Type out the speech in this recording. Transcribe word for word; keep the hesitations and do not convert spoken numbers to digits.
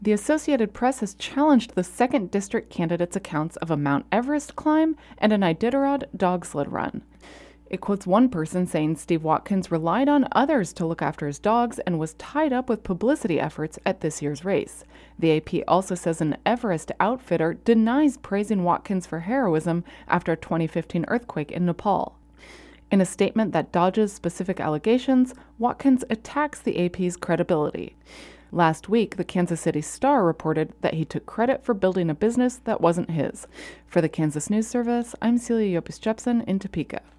The Associated Press has challenged the second district candidate's accounts of a Mount Everest climb and an Iditarod dog sled run. It quotes one person saying Steve Watkins relied on others to look after his dogs and was tied up with publicity efforts at this year's race. The A P also says an Everest outfitter denies praising Watkins for heroism after a twenty fifteen earthquake in Nepal. In a statement that dodges specific allegations, Watkins attacks the A P's credibility. Last week, the Kansas City Star reported that he took credit for building a business that wasn't his. For the Kansas News Service, I'm Celia Yopis Jepson in Topeka.